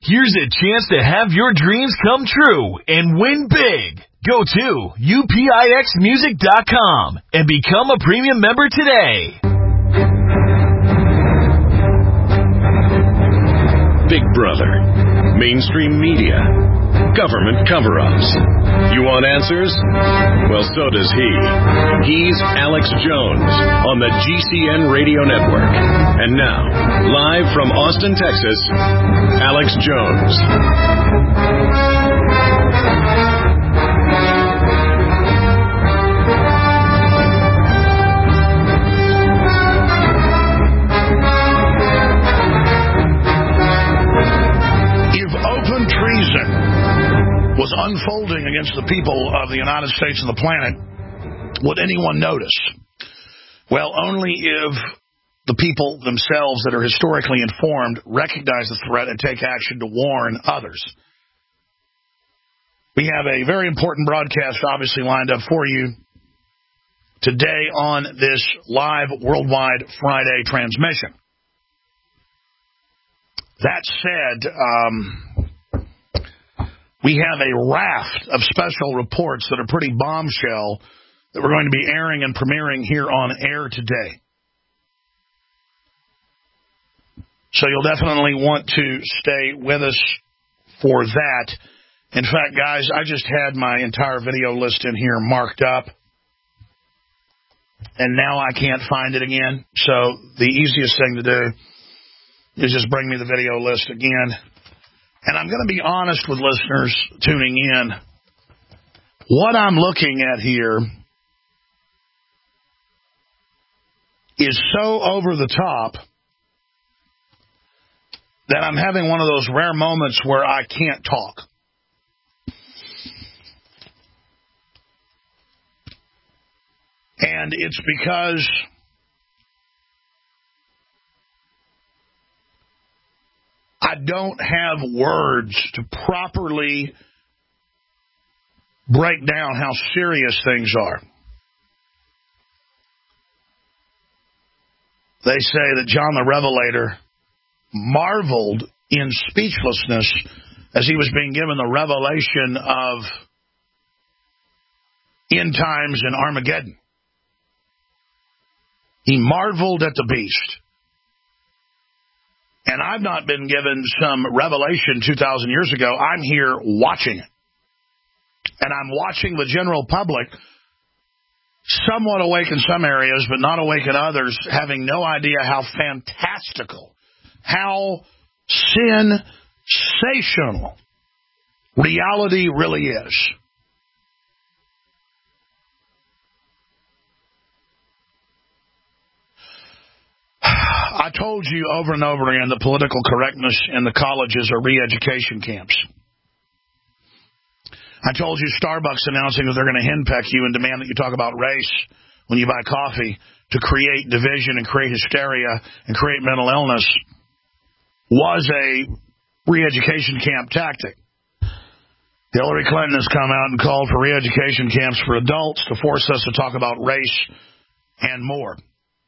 Here's a chance to have your dreams come true and win big. Go to UPIXmusic.com and become a premium member today. Big Brother, mainstream media, government cover-ups. You want answers? Well, so does he. He's Alex Jones on the GCN Radio Network. And now, live from Austin, Texas, Alex Jones. Treason was unfolding against the people of the United States and the planet, would anyone notice? Well, only if the people themselves that are historically informed recognize the threat and take action to warn others. We have a very important broadcast obviously lined up for you today on this live worldwide Friday transmission. That said, we have a raft of special reports that are pretty bombshell that we're going to be airing and premiering here on air today. So you'll definitely want to stay with us for that. In fact, guys, I just had my entire video list in here marked up, and now I can't find it again. So the easiest thing to do is just bring me the video list again. And I'm going to be honest with listeners tuning in. What I'm looking at here is so over the top that I'm having one of those rare moments where I can't talk. And it's because I don't have words to properly break down how serious things are. They say that John the Revelator marveled in speechlessness as he was being given the revelation of end times and Armageddon. He marveled at the beast. And I've not been given some revelation 2,000 years ago. I'm here watching it. And I'm watching the general public, somewhat awake in some areas, but not awake in others, having no idea how fantastical, how sensational reality really is. I told you over and over again that political correctness in the colleges are re-education camps. I told you Starbucks announcing that they're going to henpeck you and demand that you talk about race when you buy coffee to create division and create hysteria and create mental illness was a re-education camp tactic. Hillary Clinton has come out and called for re-education camps for adults to force us to talk about race and more.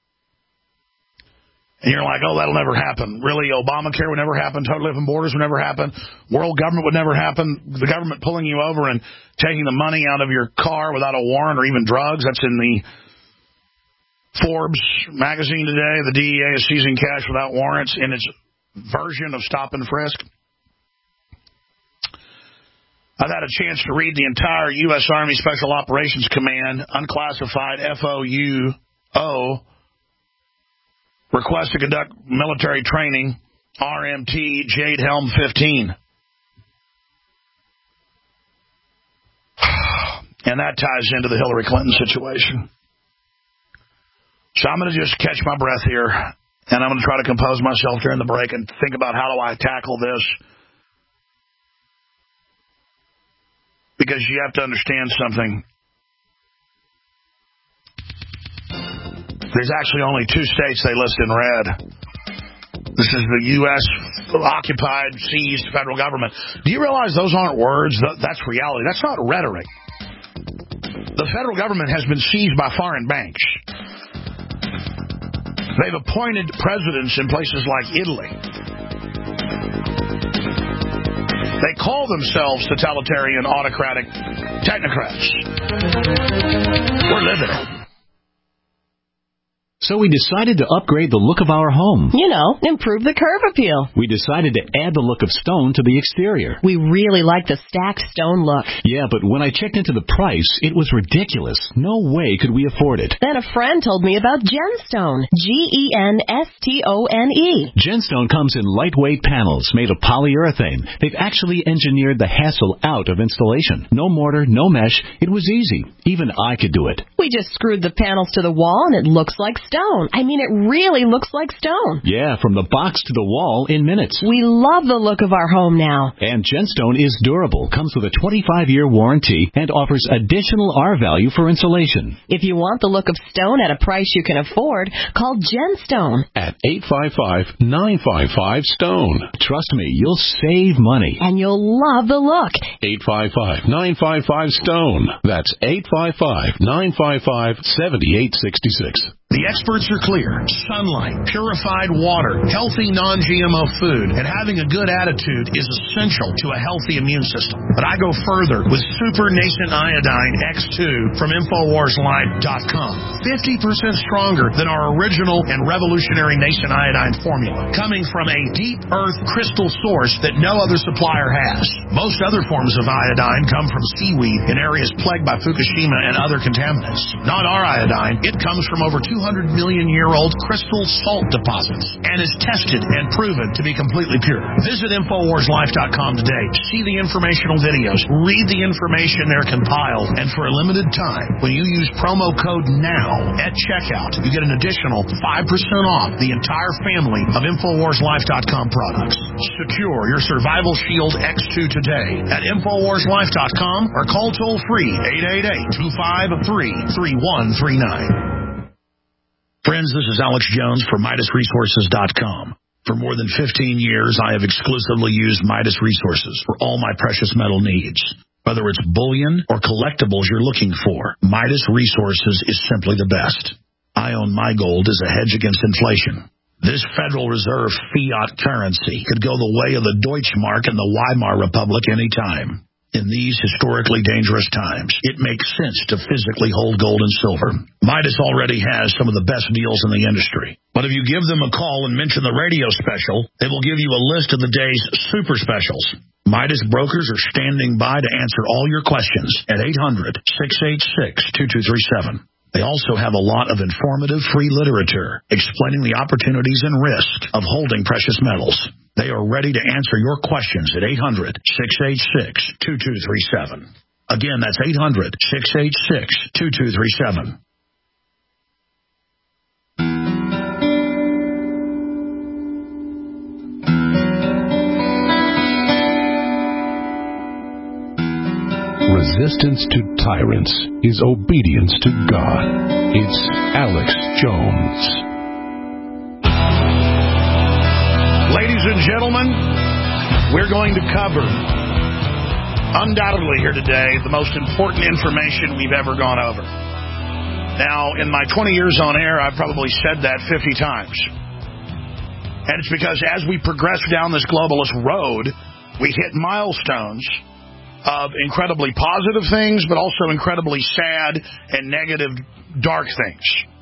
And you're like, oh, that'll never happen. Really, Obamacare would never happen. Total open borders would never happen. World government would never happen. The government pulling you over and taking the money out of your car without a warrant or even drugs. That's in the Forbes magazine today. The DEA is seizing cash without warrants in its version of stop and frisk. I've had a chance to read the entire U.S. Army Special Operations Command, unclassified FOUO, request to conduct military training, RMT, Jade Helm 15. And that ties into the Hillary Clinton situation. So I'm going to just catch my breath here, and I'm going to try to compose myself during the break and think about how do I tackle this. Because you have to understand something. There's actually only 2 states they list in red. This is the U.S. occupied, seized federal government. Do you realize those aren't words? That's reality. That's not rhetoric. The federal government has been seized by foreign banks. They've appointed presidents in places like Italy. They call themselves totalitarian, autocratic technocrats. We're living it. So we decided to upgrade the look of our home. You know, improve the curb appeal. We decided to add the look of stone to the exterior. We really like the stacked stone look. Yeah, but when I checked into the price, it was ridiculous. No way could we afford it. Then a friend told me about Genstone. Genstone. Genstone comes in lightweight panels made of polyurethane. They've actually engineered the hassle out of installation. No mortar, no mesh. It was easy. Even I could do it. We just screwed the panels to the wall and it looks like stone. I mean, it really looks like stone. Yeah, from the box to the wall in minutes. We love the look of our home now. And Genstone is durable, comes with a 25-year warranty, and offers additional R-value for insulation. If you want the look of stone at a price you can afford, call Genstone. At 855-955-STONE. Trust me, you'll save money. And you'll love the look. 855-955-STONE. That's 855-955-7866. The experts are clear. Sunlight, purified water, healthy non-GMO food, and having a good attitude is essential to a healthy immune system. But I go further with Super Nascent Iodine X2 from InfoWarsLife.com. 50% stronger than our original and revolutionary Nascent Iodine formula, coming from a deep earth crystal source that no other supplier has. Most other forms of iodine come from seaweed in areas plagued by Fukushima and other contaminants. Not our iodine. It comes from over 200 million-year-old crystal salt deposits and is tested and proven to be completely pure. Visit InfoWarsLife.com today to see the informational videos, read the information they're compiled, and for a limited time, when you use promo code NOW at checkout, you get an additional 5% off the entire family of InfoWarsLife.com products. Secure your Survival Shield X2 today at InfoWarsLife.com or call toll-free 888-253-3139. Friends, this is Alex Jones for MidasResources.com. For more than 15 years, I have exclusively used Midas Resources for all my precious metal needs. Whether it's bullion or collectibles you're looking for, Midas Resources is simply the best. I own my gold as a hedge against inflation. This Federal Reserve fiat currency could go the way of the Deutschmark and the Weimar Republic any time. In these historically dangerous times, it makes sense to physically hold gold and silver. Midas already has some of the best deals in the industry. But if you give them a call and mention the radio special, they will give you a list of the day's super specials. Midas brokers are standing by to answer all your questions at 800-686-2237. They also have a lot of informative free literature explaining the opportunities and risks of holding precious metals. They are ready to answer your questions at 800-686-2237. Again, that's 800-686-2237. Resistance to tyrants is obedience to God. It's Alex Jones. Ladies and gentlemen, we're going to cover, undoubtedly here today, the most important information we've ever gone over. Now, in my 20 years on air, I've probably said that 50 times. And it's because as we progress down this globalist road, we hit milestones of incredibly positive things, but also incredibly sad and negative, dark things.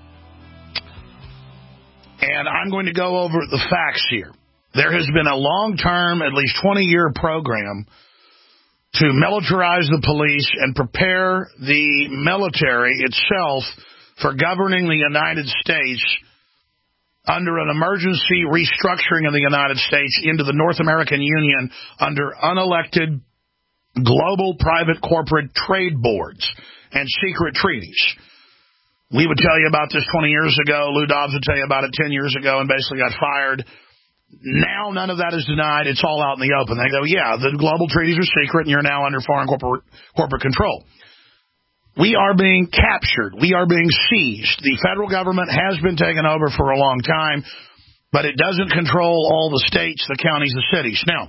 And I'm going to go over the facts here. There has been a long-term, at least 20-year program to militarize the police and prepare the military itself for governing the United States under an emergency restructuring of the United States into the North American Union under unelected global private corporate trade boards and secret treaties. We would tell you about this 20 years ago. Lou Dobbs would tell you about it 10 years ago and basically got fired. Now none of that is denied. It's all out in the open. They go, yeah, the global treaties are secret and you're now under foreign corporate control. We are being captured. We are being seized. The federal government has been taken over for a long time, but it doesn't control all the states, the counties, the cities. Now,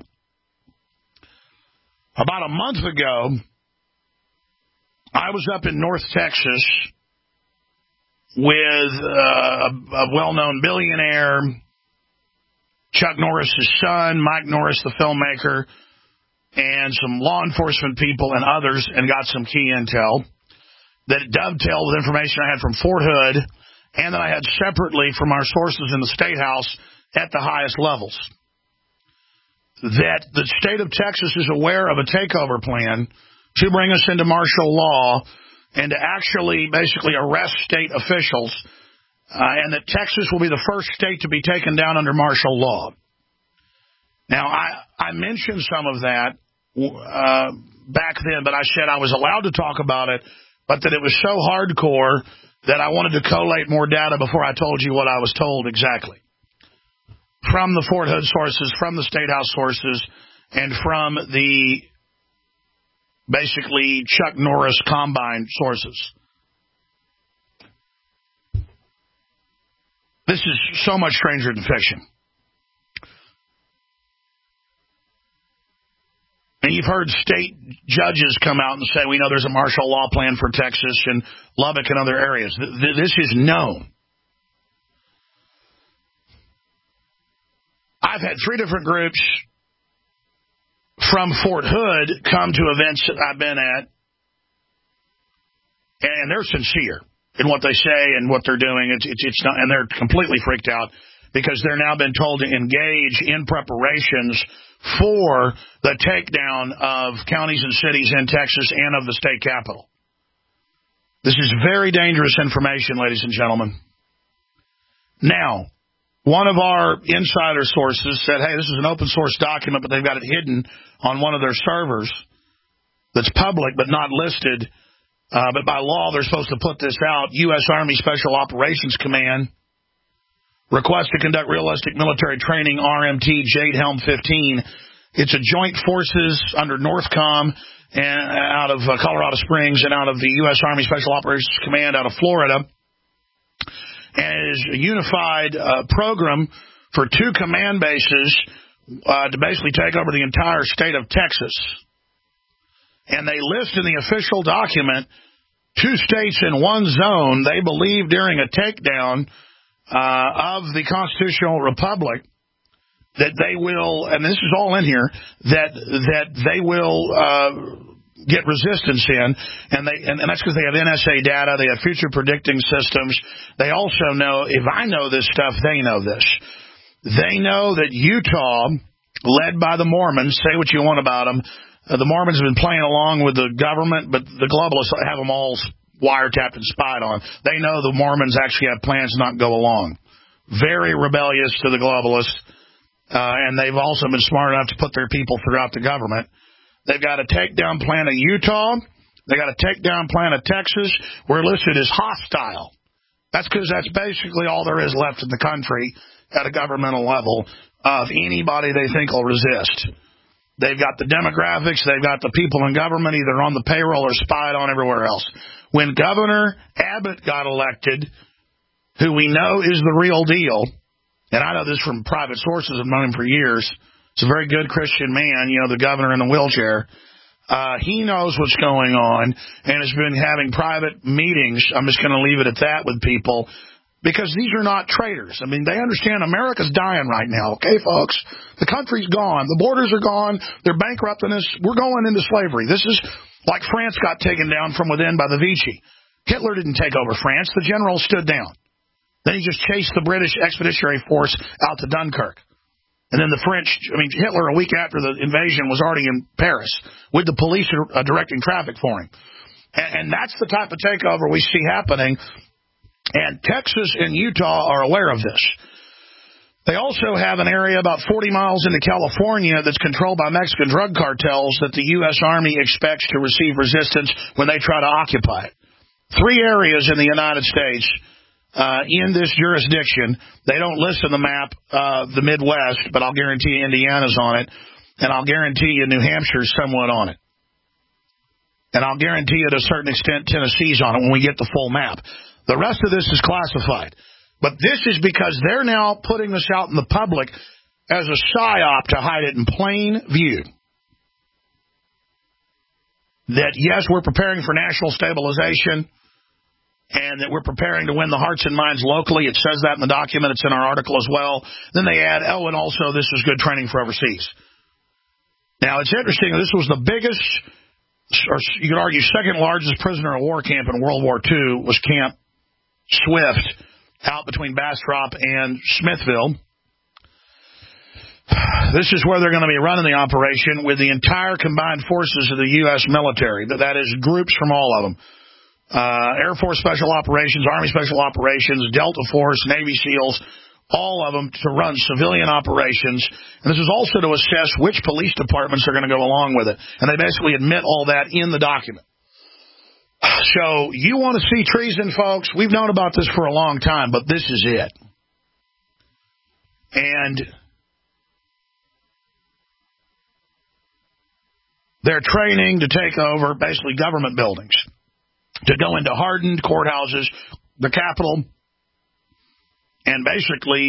about a month ago, I was up in North Texas with a well-known billionaire, Chuck Norris's son, Mike Norris, the filmmaker, and some law enforcement people and others, and got some key intel that dovetailed with information I had from Fort Hood and that I had separately from our sources in the State House at the highest levels. That the state of Texas is aware of a takeover plan to bring us into martial law and to actually basically arrest state officials, and that Texas will be the first state to be taken down under martial law. Now, I mentioned some of that back then, but I said I was allowed to talk about it, but that it was so hardcore that I wanted to collate more data before I told you what I was told exactly. From the Fort Hood sources, from the State House sources, and from the basically Chuck Norris Combine sources. This is so much stranger than fiction. And you've heard state judges come out and say, we know there's a martial law plan for Texas and Lubbock and other areas. This is known. I've had 3 different groups from Fort Hood come to events that I've been at, and they're sincere in what they say and what they're doing. It's not, and they're completely freaked out because they're now been told to engage in preparations for the takedown of counties and cities in Texas and of the state capital. This is very dangerous information, ladies and gentlemen. Now, one of our insider sources said, hey, this is an open source document, but they've got it hidden on one of their servers that's public but not listed. But by law, they're supposed to put this out. U.S. Army Special Operations Command request to conduct realistic military training, RMT Jade Helm 15. It's a joint forces under NORTHCOM and out of Colorado Springs and out of the U.S. Army Special Operations Command out of Florida. And it is a unified program for 2 command bases to basically take over the entire state of Texas. And they list in the official document 2 states in one zone they believe during a takedown of the constitutional republic that they will, and this is all in here, that they will get resistance in, and that's because they have NSA data, they have future predicting systems. They also know, if I know this stuff, they know this. They know that Utah, led by the Mormons, say what you want about them, the Mormons have been playing along with the government, but the globalists have them all wiretapped and spied on. They know the Mormons actually have plans to not go along. Very rebellious to the globalists, and they've also been smart enough to put their people throughout the government. They've got a takedown plan of Utah. They got a takedown plan of Texas. We're listed as hostile. That's because that's basically all there is left in the country at a governmental level of anybody they think will resist. They've got the demographics. They've got the people in government either on the payroll or spied on everywhere else. When Governor Abbott got elected, who we know is the real deal, and I know this from private sources, I've known him for years. He's a very good Christian man, you know, the governor in the wheelchair. He knows what's going on and has been having private meetings. I'm just going to leave it at that with people because these are not traitors. I mean, they understand America's dying right now, okay, folks? The country's gone. The borders are gone. They're bankrupting us. We're going into slavery. This is like France got taken down from within by the Vichy. Hitler didn't take over France. The general stood down. Then he just chased the British Expeditionary Force out to Dunkirk. And then the French, Hitler, a week after the invasion, was already in Paris with the police directing traffic for him. And that's the type of takeover we see happening. And Texas and Utah are aware of this. They also have an area about 40 miles into California that's controlled by Mexican drug cartels that the U.S. Army expects to receive resistance when they try to occupy it. 3 areas in the United States in this jurisdiction. They don't list on the map the Midwest, but I'll guarantee you Indiana's on it, and I'll guarantee you New Hampshire's somewhat on it. And I'll guarantee you to a certain extent Tennessee's on it when we get the full map. The rest of this is classified. But this is because they're now putting this out in the public as a psyop to hide it in plain view. That, yes, we're preparing for national stabilization, and that we're preparing to win the hearts and minds locally. It says that in the document. It's in our article as well. Then they add, and also this is good training for overseas. Now, it's interesting. This was the biggest, or you could argue second largest prisoner of war camp in World War II was Camp Swift out between Bastrop and Smithville. This is where they're going to be running the operation with the entire combined forces of the U.S. military. That is groups from all of them. Air Force Special Operations, Army Special Operations, Delta Force, Navy SEALs, all of them to run civilian operations. And this is also to assess which police departments are going to go along with it. And they basically admit all that in the document. So you want to see treason, folks? We've known about this for a long time, but this is it. And they're training to take over basically government buildings, to go into hardened courthouses, the Capitol, and basically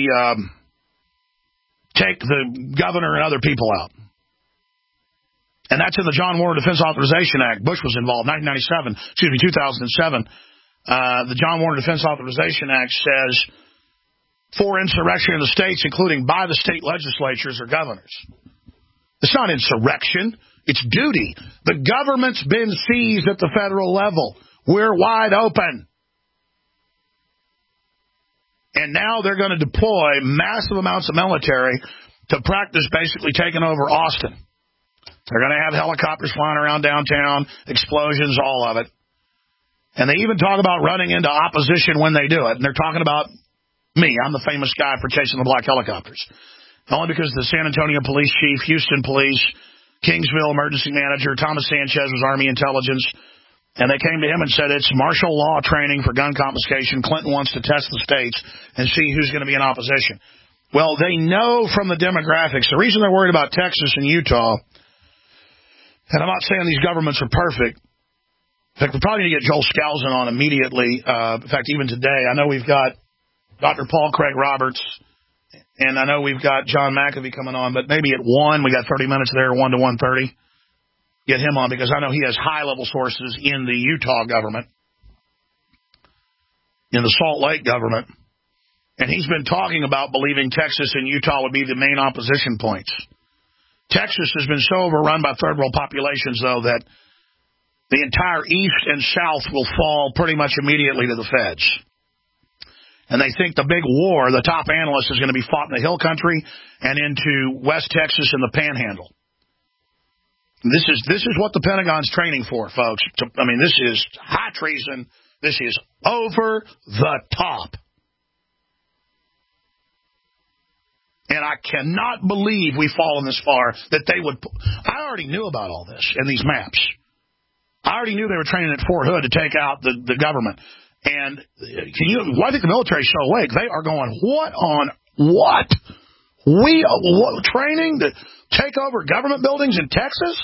take the governor and other people out. And that's in the John Warner Defense Authorization Act. Bush was involved, 2007. The John Warner Defense Authorization Act says for insurrection in the states, including by the state legislatures or governors. It's not insurrection. It's duty. The government's been seized at the federal level. We're wide open. And now they're going to deploy massive amounts of military to practice basically taking over Austin. They're going to have helicopters flying around downtown, explosions, all of it. And they even talk about running into opposition when they do it. And they're talking about me. I'm the famous guy for chasing the black helicopters. Only because the San Antonio police chief, Houston police, Kingsville emergency manager, Thomas Sanchez was Army intelligence. And they came to him and said, it's martial law training for gun confiscation. Clinton wants to test the states and see who's going to be in opposition. Well, they know from the demographics, the reason they're worried about Texas and Utah, and I'm not saying these governments are perfect. In fact, we're probably going to get Joel Skousen on immediately. In fact, even today, I know we've got Dr. Paul Craig Roberts, and I know we've got John McAfee coming on, but maybe at 1, we got 30 minutes there, 1 to 1:30. Get him on because I know he has high-level sources in the Utah government, in the Salt Lake government, and he's been talking about believing Texas and Utah would be the main opposition points. Texas has been so overrun by third world populations, though, that the entire east and south will fall pretty much immediately to the feds. And they think the big war, the top analyst, is going to be fought in the Hill Country and into West Texas and the Panhandle. This is what the Pentagon's training for, folks. I mean, this is high treason. This is over the top. And I cannot believe we've fallen this far that they would. I already knew about all this in these maps. I already knew they were training at Fort Hood to take out the government. And why think the military's so awake? They are going, what? Training to take over government buildings in Texas?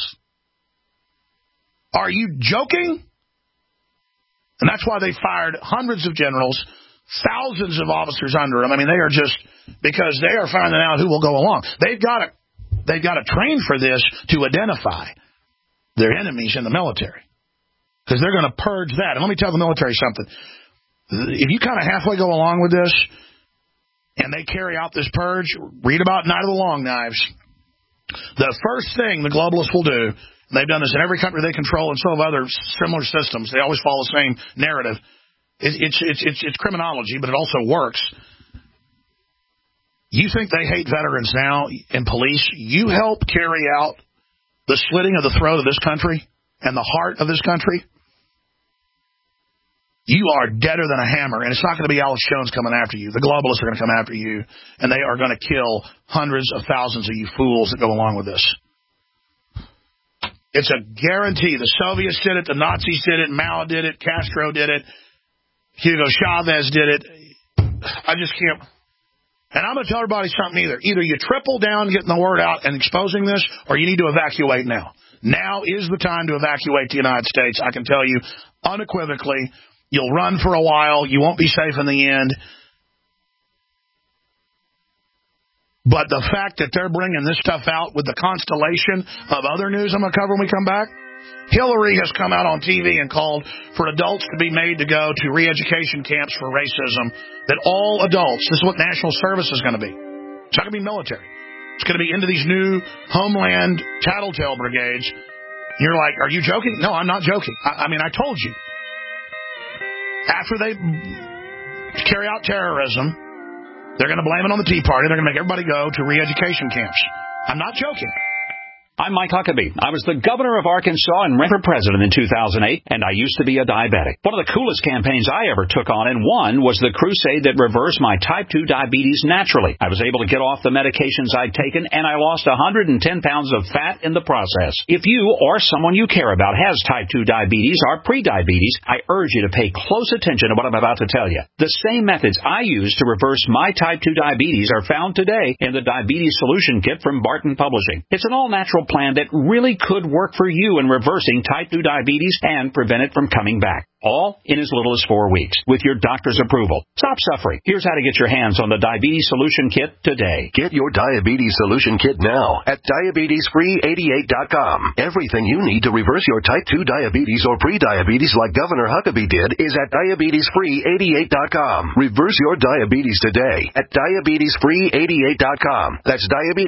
Are you joking? And that's why they fired hundreds of generals, thousands of officers under them. I mean, they are just, because they are finding out who will go along. They've got to train for this to identify their enemies in the military, because they're going to purge that. And let me tell the military something. If you kind of halfway go along with this and they carry out this purge, read about Night of the Long Knives. The first thing the globalists will do, and they've done this in every country they control and some of other similar systems, they always follow the same narrative. It's criminology, but it also works. You think they hate veterans now and police? You help carry out the slitting of the throat of this country and the heart of this country? You are deader than a hammer, and it's not going to be Alex Jones coming after you. The globalists are going to come after you, and they are going to kill hundreds of thousands of you fools that go along with this. It's a guarantee. The Soviets did it. The Nazis did it. Mao did it. Castro did it. Hugo Chavez did it. I just can't. And I'm going to tell everybody something either. Either you triple down getting the word out and exposing this, or you need to evacuate now. Now is the time to evacuate the United States. I can tell you unequivocally. You'll run for a while. You won't be safe in the end. But the fact that they're bringing this stuff out with the constellation of other news I'm going to cover when we come back. Hillary has come out on TV and called for adults to be made to go to re-education camps for racism. That all adults, this is what national service is going to be. It's not going to be military. It's going to be into these new Homeland Tattletale brigades. You're like, are you joking? No, I'm not joking. I mean, I told you. After they carry out terrorism, they're going to blame it on the Tea Party. They're going to make everybody go to re-education camps. I'm not joking. I'm Mike Huckabee. I was the governor of Arkansas and ran for president in 2008, and I used to be a diabetic. One of the coolest campaigns I ever took on and won was the crusade that reversed my type 2 diabetes naturally. I was able to get off the medications I'd taken, and I lost 110 pounds of fat in the process. If you or someone you care about has type 2 diabetes or prediabetes, I urge you to pay close attention to what I'm about to tell you. The same methods I use to reverse my type 2 diabetes are found today in the Diabetes Solution Kit from Barton Publishing. It's an all-natural plan that really could work for you in reversing type 2 diabetes and prevent it from coming back. All in as little as 4 weeks with your doctor's approval. Stop suffering. Here's how to get your hands on the Diabetes Solution Kit today. Get your Diabetes Solution Kit now at DiabetesFree88.com. Everything you need to reverse your type 2 diabetes or prediabetes like Governor Huckabee did is at DiabetesFree88.com. Reverse your diabetes today at DiabetesFree88.com. That's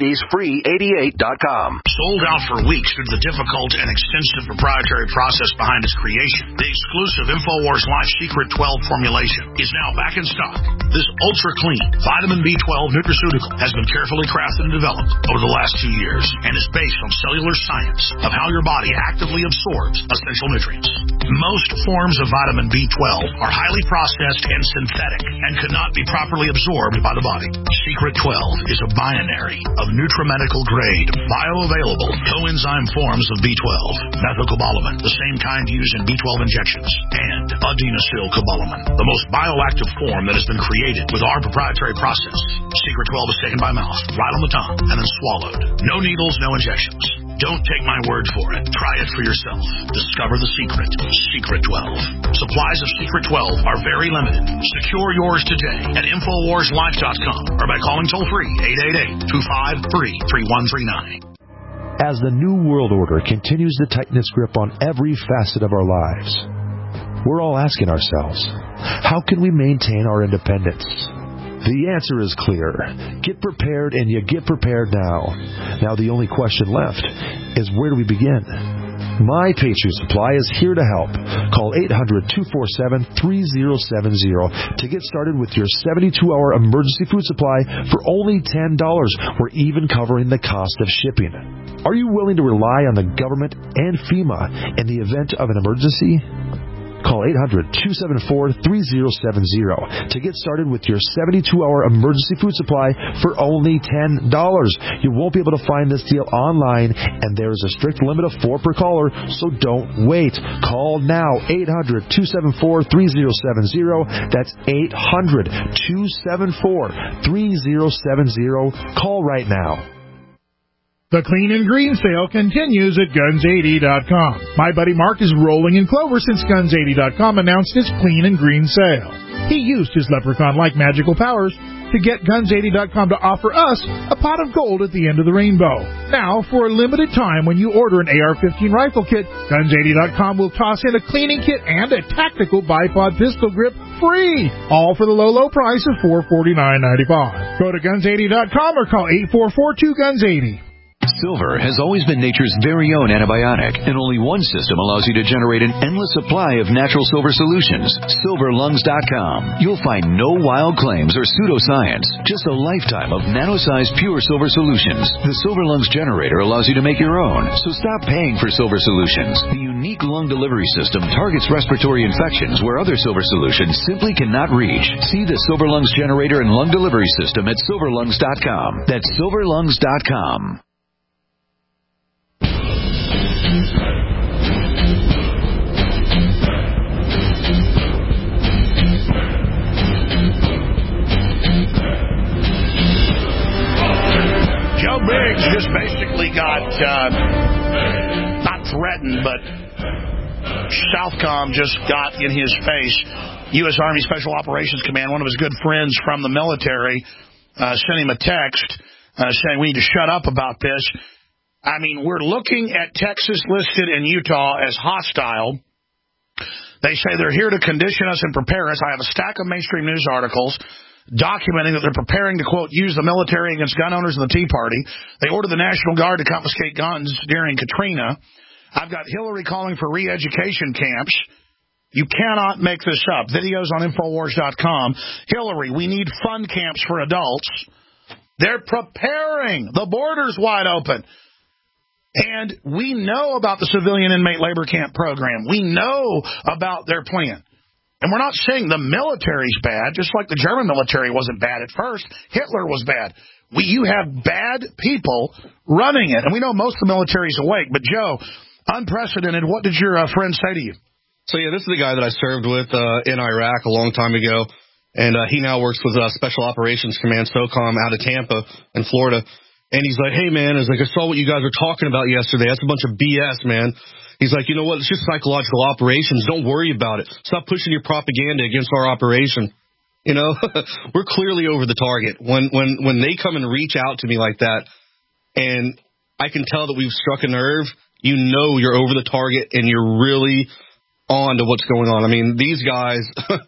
DiabetesFree88.com. Sold out for weeks due to the difficult and extensive proprietary process behind its creation. The exclusive InfoWars Life Secret 12 formulation is now back in stock. This ultra-clean vitamin B12 nutraceutical has been carefully crafted and developed over the last 2 years and is based on cellular science of how your body actively absorbs essential nutrients. Most forms of vitamin B12 are highly processed and synthetic and could not be properly absorbed by the body. Secret 12 is a binary of nutramedical grade, bioavailable coenzyme forms of B12, methylcobalamin, the same kind used in B12 injections, and adenosylcobalamin, the most bioactive form that has been created with our proprietary process. Secret 12 is taken by mouth, right on the tongue, and then swallowed. No needles, no injections. Don't take my word for it. Try it for yourself. Discover the secret. Secret 12. Supplies of Secret 12 are very limited. Secure yours today at InfoWarsLife.com or by calling toll-free 888-253-3139. As the New World Order continues to tighten its grip on every facet of our lives, we're all asking ourselves, how can we maintain our independence? The answer is clear. Get prepared, and you get prepared now. Now the only question left is, where do we begin? My Patriot Supply is here to help. Call 800-247-3070 to get started with your 72-hour emergency food supply for only $10. We're even covering the cost of shipping. Are you willing to rely on the government and FEMA in the event of an emergency? Call 800-274-3070 to get started with your 72-hour emergency food supply for only $10. You won't be able to find this deal online, and there is a strict limit of 4 per caller, so don't wait. Call now, 800-274-3070. That's 800-274-3070. Call right now. The Clean and Green sale continues at Guns80.com. My buddy Mark is rolling in clover since Guns80.com announced its Clean and Green sale. He used his leprechaun-like magical powers to get Guns80.com to offer us a pot of gold at the end of the rainbow. Now, for a limited time, when you order an AR-15 rifle kit, Guns80.com will toss in a cleaning kit and a tactical bipod pistol grip free, all for the low, low price of $449.95. Go to Guns80.com or call 8442-GUNS80. Silver has always been nature's very own antibiotic, and only one system allows you to generate an endless supply of natural silver solutions. SilverLungs.com. You'll find no wild claims or pseudoscience, just a lifetime of nano-sized pure silver solutions. The Silver Lungs generator allows you to make your own, so stop paying for silver solutions. The unique lung delivery system targets respiratory infections where other silver solutions simply cannot reach. See the Silver Lungs generator and lung delivery system at SilverLungs.com. That's SilverLungs.com. Joe Biggs just basically got, not threatened, but Southcom just got in his face. U.S. Army Special Operations Command, one of his good friends from the military, sent him a text saying we need to shut up about this. I mean, we're looking at Texas listed in Utah as hostile. They say they're here to condition us and prepare us. I have a stack of mainstream news articles documenting that they're preparing to, quote, use the military against gun owners and the Tea Party. They ordered the National Guard to confiscate guns during Katrina. I've got Hillary calling for re-education camps. You cannot make this up. Videos on Infowars.com. Hillary, we need fun camps for adults. They're preparing. The border's wide open. And we know about the civilian inmate labor camp program. We know about their plan. And we're not saying the military's bad, just like the German military wasn't bad at first. Hitler was bad. You have bad people running it. And we know most of the military's awake. But, Joe, unprecedented. What did your friend say to you? So, yeah, this is the guy that I served with in Iraq a long time ago. And he now works with Special Operations Command, SOCOM, out of Tampa in Florida. And he's like, hey, man, I saw what you guys were talking about yesterday. That's a bunch of BS, man. He's like, you know what? It's just psychological operations. Don't worry about it. Stop pushing your propaganda against our operation. You know, we're clearly over the target. When they come and reach out to me like that, and I can tell that we've struck a nerve, you know you're over the target and you're really on to what's going on. I mean, these guys,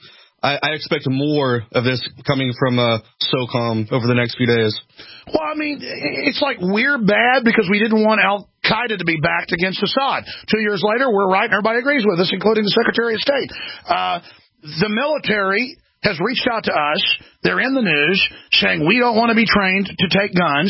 I expect more of this coming from SOCOM over the next few days. Well, I mean, it's like we're bad because we didn't want Al-Qaeda to be backed against Assad. 2 years later, we're right, and everybody agrees with us, including the Secretary of State. The military has reached out to us. They're in the news saying we don't want to be trained to take guns.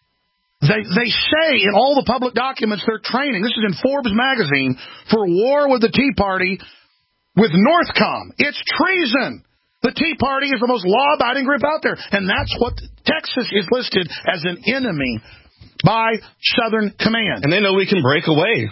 They say in all the public documents they're training, this is in Forbes magazine, for war with the Tea Party with Northcom. It's treason. The Tea Party is the most law-abiding group out there, and that's what Texas is listed as an enemy by Southern Command. And they know we can break away.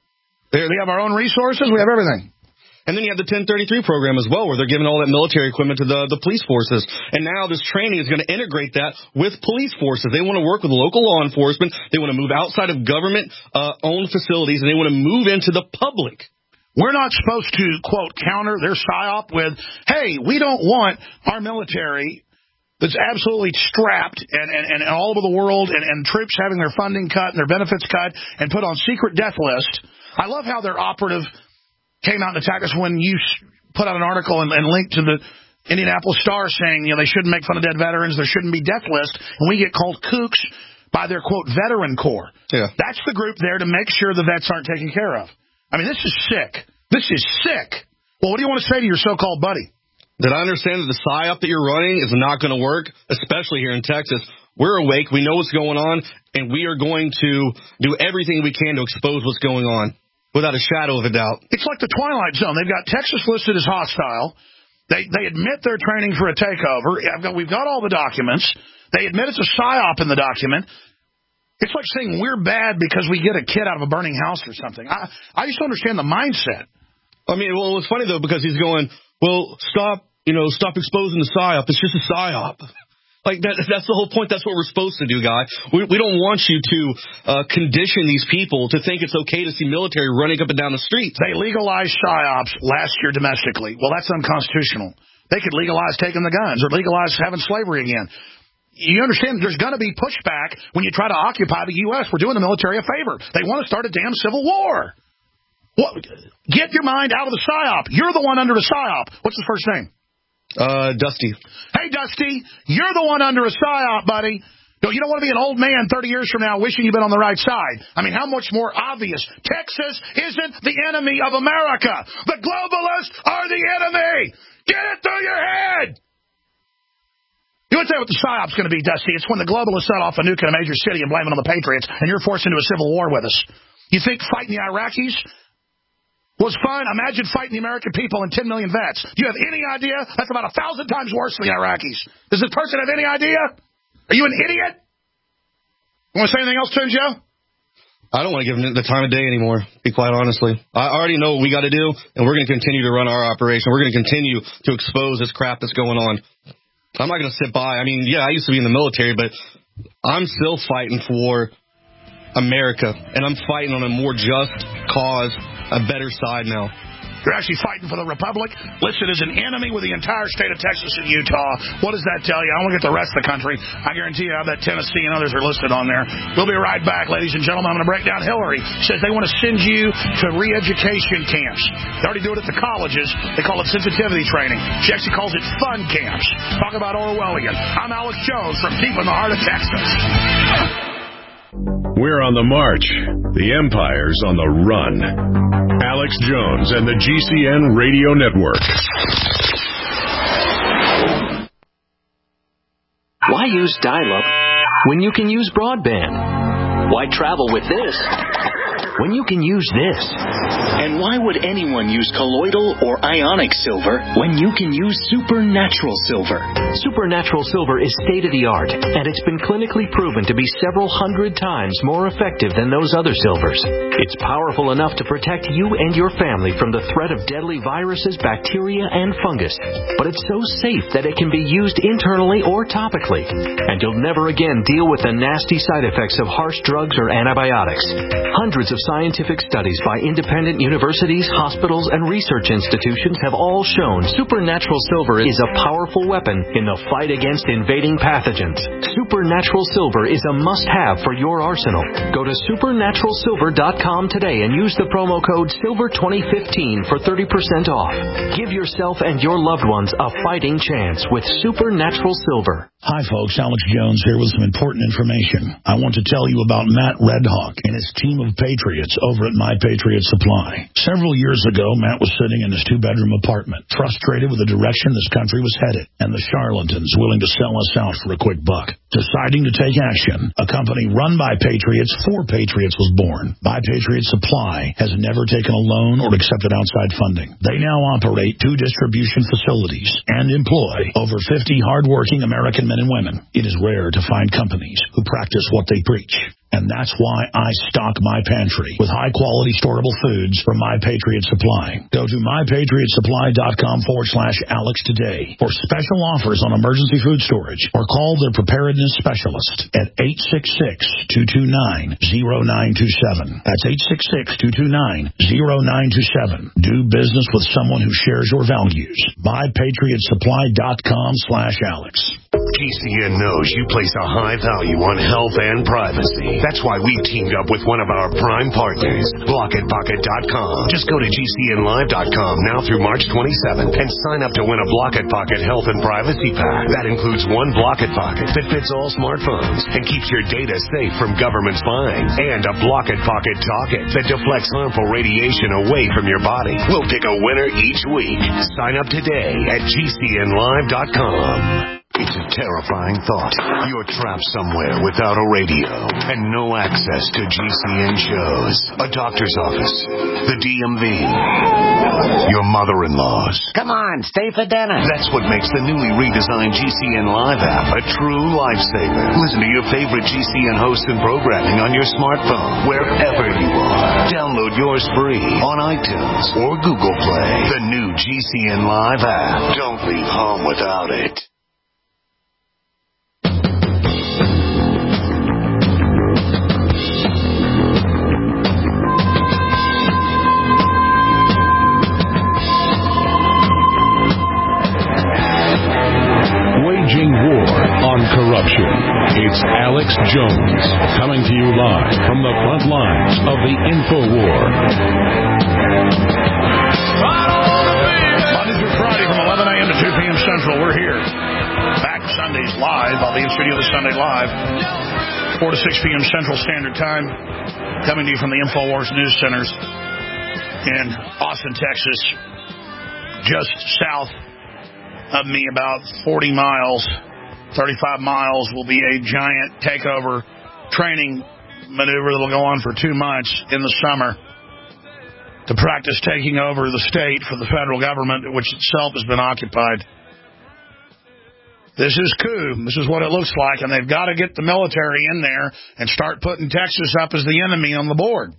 We have our own resources. We have everything. And then you have the 1033 program as well, where they're giving all that military equipment to the police forces. And now this training is going to integrate that with police forces. They want to work with local law enforcement. They want to move outside of government-owned facilities, and they want to move into the public. We're not supposed to, quote, counter their PSYOP with, hey, we don't want our military that's absolutely strapped and all over the world and troops having their funding cut and their benefits cut and put on secret death list. I love how their operative came out and attacked us when you put out an article and linked to the Indianapolis Star saying, you know, they shouldn't make fun of dead veterans, there shouldn't be death list, and we get called kooks by their, quote, veteran corps. Yeah. That's the group there to make sure the vets aren't taken care of. I mean, this is sick. This is sick. Well, what do you want to say to your so-called buddy? That I understand that the PSYOP that you're running is not going to work, especially here in Texas. We're awake. We know what's going on, and we are going to do everything we can to expose what's going on, without a shadow of a doubt. It's like the Twilight Zone. They've got Texas listed as hostile. They admit they're training for a takeover. We've got all the documents. They admit it's a PSYOP in the document. It's like saying we're bad because we get a kid out of a burning house or something. I just don't understand the mindset. I mean, well, it's funny, though, because he's going, well, stop exposing the PSYOP. It's just a PSYOP. Like, that's the whole point. That's what we're supposed to do, guy. We don't want you to condition these people to think it's okay to see military running up and down the streets. They legalized PSYOPs last year domestically. Well, that's unconstitutional. They could legalize taking the guns or legalize having slavery again. You understand there's going to be pushback when you try to occupy the U.S. We're doing the military a favor. They want to start a damn civil war. Get your mind out of the PSYOP. You're the one under the PSYOP. What's his first name? Dusty. Hey, Dusty, you're the one under a PSYOP, buddy. You don't want to be an old man 30 years from now wishing you've been on the right side. I mean, how much more obvious? Texas isn't the enemy of America. The globalists are the enemy. Get it through your head. You would say what the PSYOP's going to be, Dusty. It's when the globalists set off a nuke in a major city and blame it on the Patriots, and you're forced into a civil war with us. You think fighting the Iraqis was fun? Imagine fighting the American people and 10 million vets. Do you have any idea? That's about 1,000 times worse than the Iraqis. Does this person have any idea? Are you an idiot? You want to say anything else to him, Joe? I don't want to give him the time of day anymore, be quite honestly. I already know what we got to do, and we're going to continue to run our operation. We're going to continue to expose this crap that's going on. I'm not going to sit by. I mean, yeah, I used to be in the military, but I'm still fighting for America, and I'm fighting on a more just cause, a better side now. You're actually fighting for the Republic, listed as an enemy with the entire state of Texas and Utah. What does that tell you? I don't want to get the rest of the country. I guarantee you I have that Tennessee and others are listed on there. We'll be right back, ladies and gentlemen. I'm going to break down Hillary. Says they want to send you to re-education camps. They already do it at the colleges. They call it sensitivity training. She actually calls it fun camps. Talk about Orwellian. I'm Alex Jones from deep in the heart of Texas. We're on the march. The empire's on the run. Alex Jones and the GCN Radio Network. Why use dial-up when you can use broadband? Why travel with this when you can use this? And why would anyone use colloidal or ionic silver when you can use supernatural silver? Supernatural silver is state-of-the-art, and it's been clinically proven to be several hundred times more effective than those other silvers. It's powerful enough to protect you and your family from the threat of deadly viruses, bacteria, and fungus. But it's so safe that it can be used internally or topically. And you'll never again deal with the nasty side effects of harsh drugs or antibiotics. Hundreds of scientific studies by independent universities, hospitals, and research institutions have all shown supernatural silver is a powerful weapon in the fight against invading pathogens. Supernatural silver is a must-have for your arsenal. Go to supernaturalsilver.com today and use the promo code SILVER2015 for 30% off. Give yourself and your loved ones a fighting chance with Supernatural Silver. Hi, folks. Alex Jones here with some important information. I want to tell you about Matt Redhawk and his team of patriots over at My Patriot Supply. Several years ago, Matt was sitting in his two-bedroom apartment, frustrated with the direction this country was headed, and the charlatans willing to sell us out for a quick buck. Deciding to take action, a company run by patriots for patriots was born. My Patriot Supply has never taken a loan or accepted outside funding. They now operate 2 distribution facilities and employ over 50 hardworking American men and women. It is rare to find companies who practice what they preach. And that's why I stock my pantry with high-quality storable foods from My Patriot Supply. Go to mypatriotsupply.com/Alex today for special offers on emergency food storage or call their preparedness specialist at 866-229-0927. That's 866-229-0927. Do business with someone who shares your values. mypatriotsupply.com/Alex. GCN knows you place a high value on health and privacy. That's why we've teamed up with one of our prime partners, BlocketPocket.com. Just go to GCNLive.com now through March 27th and sign up to win a BlocketPocket health and privacy pack. That includes one BlocketPocket that fits all smartphones and keeps your data safe from government spying, and a BlocketPocket Talkie that deflects harmful radiation away from your body. We'll pick a winner each week. Sign up today at GCNLive.com. It's a terrifying thought. You're trapped somewhere without a radio and no access to GCN shows, a doctor's office, the DMV, your mother-in-law's. Come on, stay for dinner. That's what makes the newly redesigned GCN Live app a true lifesaver. Listen to your favorite GCN hosts and programming on your smartphone, wherever you are. Download yours free on iTunes or Google Play. The new GCN Live app. Don't leave home without it. Waging war on corruption. It's Alex Jones coming to you live from the front lines of the InfoWar. Monday through Friday from 11 a.m. to 2 p.m. Central. We're here. Back Sundays live. I'll be in studio this Sunday live. 4 to 6 p.m. Central Standard Time. Coming to you from the InfoWars News Centers in Austin, Texas. Just south of me, about 40 miles, 35 miles, will be a giant takeover training maneuver that will go on for 2 months in the summer to practice taking over the state for the federal government, which itself has been occupied. This is coup. This is what it looks like, and they've got to get the military in there and start putting Texas up as the enemy on the board.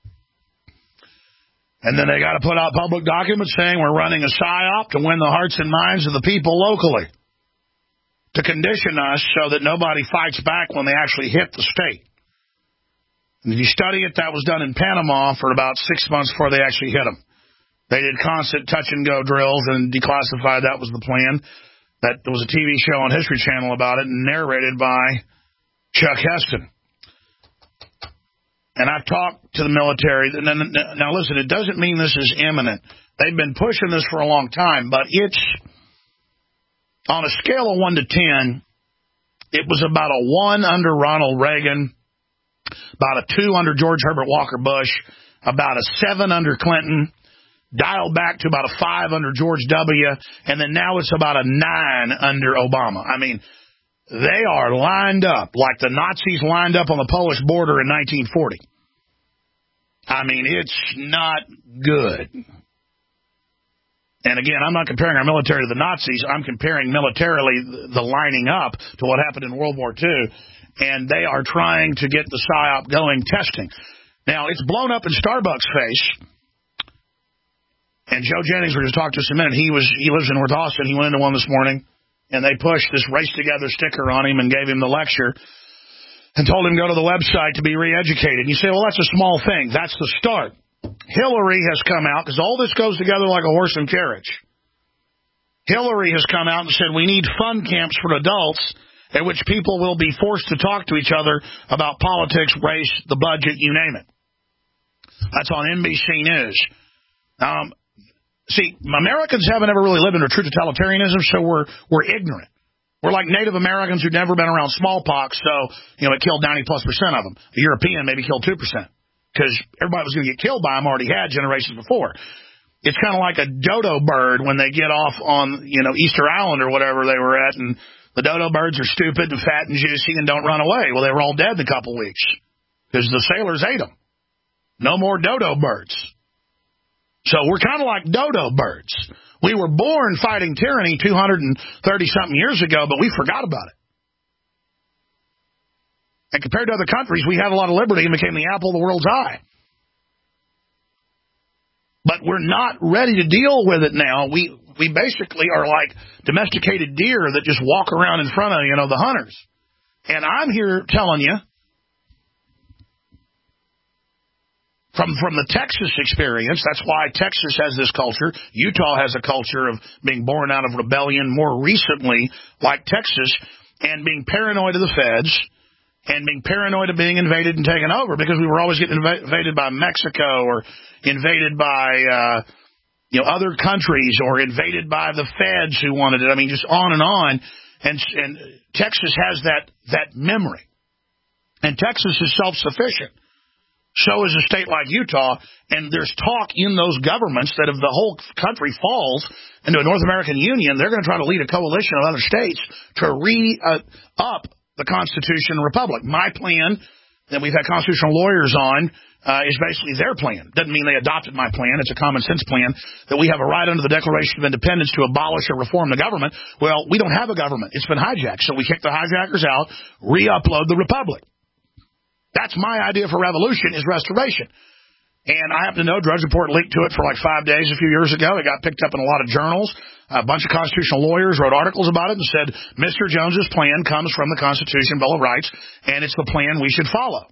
And then they got to put out public documents saying we're running a psyop to win the hearts and minds of the people locally, to condition us so that nobody fights back when they actually hit the state. And if you study it, that was done in Panama for about 6 months before they actually hit them. They did constant touch-and-go drills and declassified. That was the plan. That there was a TV show on History Channel about it, narrated by Chuck Heston. And I've talked to the military. Now, listen, it doesn't mean this is imminent. They've been pushing this for a long time, but it's on a scale of 1 to 10, it was about a 1 under Ronald Reagan, about a 2 under George Herbert Walker Bush, about a 7 under Clinton, dialed back to about a 5 under George W., and then now it's about a 9 under Obama. I mean, they are lined up like the Nazis lined up on the Polish border in 1940. I mean, it's not good. And again, I'm not comparing our military to the Nazis. I'm comparing militarily the lining up to what happened in World War II. And they are trying to get the PSYOP going, testing. Now, it's blown up in Starbucks' face. And Joe Jennings, we just talked to us a minute. He lives in North Austin. He went into one this morning, and they pushed this Race Together sticker on him and gave him the lecture and told him to go to the website to be re-educated. And you say, well, that's a small thing. That's the start. Hillary has come out, because all this goes together like a horse and carriage. Hillary has come out and said we need fun camps for adults at which people will be forced to talk to each other about politics, race, the budget, you name it. That's on NBC News. See, Americans haven't ever really lived under true totalitarianism, so we're ignorant. We're like Native Americans who've never been around smallpox, so it killed 90+% of them. A European maybe killed 2%. Because everybody was going to get killed by them already had generations before. It's kind of like a dodo bird when they get off on, Easter Island or whatever they were at, and the dodo birds are stupid and fat and juicy and don't run away. Well, they were all dead in a couple weeks because the sailors ate them. No more dodo birds. So we're kind of like dodo birds. We were born fighting tyranny 230-something years ago, but we forgot about it. And compared to other countries, we had a lot of liberty and became the apple of the world's eye. But we're not ready to deal with it now. We basically are like domesticated deer that just walk around in front of, the hunters. And I'm here telling you, from the Texas experience, that's why Texas has this culture. Utah has a culture of being born out of rebellion more recently, like Texas, and being paranoid of the feds, and being paranoid of being invaded and taken over, because we were always getting invaded by Mexico or invaded by other countries or invaded by the feds who wanted it. I mean, just on and on. And Texas has that memory. And Texas is self-sufficient. So is a state like Utah. And there's talk in those governments that if the whole country falls into a North American Union, they're going to try to lead a coalition of other states to up the Constitution and Republic. My plan, that we've had constitutional lawyers on, is basically their plan. Doesn't mean they adopted my plan. It's a common sense plan that we have a right under the Declaration of Independence to abolish or reform the government. Well, we don't have a government. It's been hijacked. So we kick the hijackers out, re-upload the Republic. That's my idea for revolution, is restoration. And I happen to know Drudge Report leaked to it for like 5 days a few years ago. It got picked up in a lot of journals. A bunch of constitutional lawyers wrote articles about it and said, Mr. Jones's plan comes from the Constitution, Bill of Rights, and it's the plan we should follow.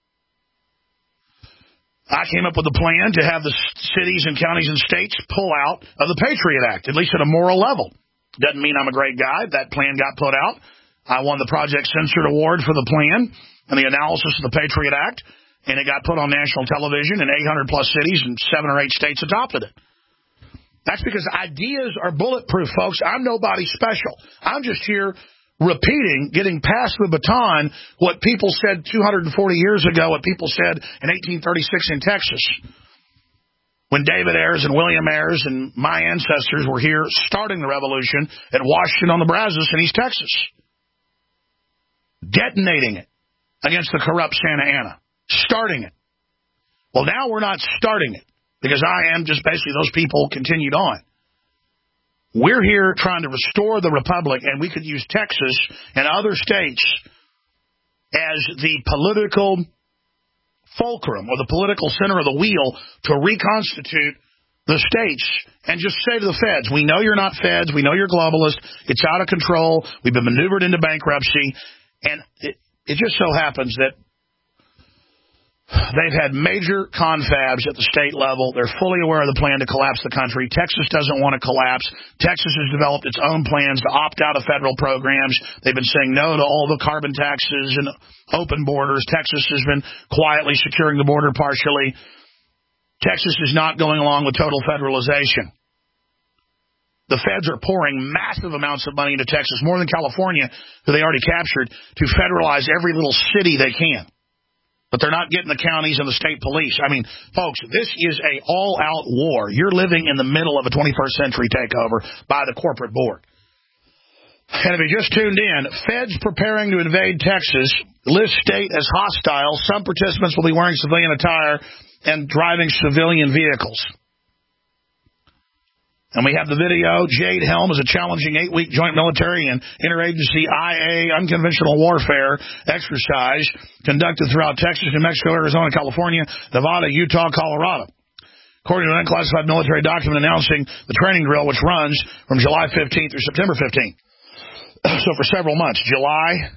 I came up with a plan to have the cities and counties and states pull out of the Patriot Act, at least at a moral level. Doesn't mean I'm a great guy. That plan got put out. I won the Project Censored Award for the plan and the analysis of the Patriot Act, and it got put on national television in 800-plus cities, and 7 or 8 states adopted it. That's because ideas are bulletproof, folks. I'm nobody special. I'm just here repeating, getting past the baton, what people said 240 years ago, what people said in 1836 in Texas, when David Ayers and William Ayers and my ancestors were here starting the revolution at Washington on the Brazos in East Texas, detonating it against the corrupt Santa Anna, starting it. Well, now we're not starting it, because I am just basically those people continued on. We're here trying to restore the Republic, and we could use Texas and other states as the political fulcrum or the political center of the wheel to reconstitute the states and just say to the feds, we know you're not feds, we know you're globalists, it's out of control, we've been maneuvered into bankruptcy, and it just so happens that They've had major confabs at the state level. They're fully aware of the plan to collapse the country. Texas doesn't want to collapse. Texas has developed its own plans to opt out of federal programs. They've been saying no to all the carbon taxes and open borders. Texas has been quietly securing the border partially. Texas is not going along with total federalization. The feds are pouring massive amounts of money into Texas, more than California, who they already captured, to federalize every little city they can. But they're not getting the counties and the state police. I mean, folks, this is a all-out war. You're living in the middle of a 21st century takeover by the corporate board. And if you just tuned in, feds preparing to invade Texas, list state as hostile. Some participants will be wearing civilian attire and driving civilian vehicles. And we have the video. Jade Helm is a challenging 8-week joint military and interagency IA unconventional warfare exercise conducted throughout Texas, New Mexico, Arizona, California, Nevada, Utah, Colorado. According to an unclassified military document announcing the training drill, which runs from July 15th through September 15th. So for several months, July,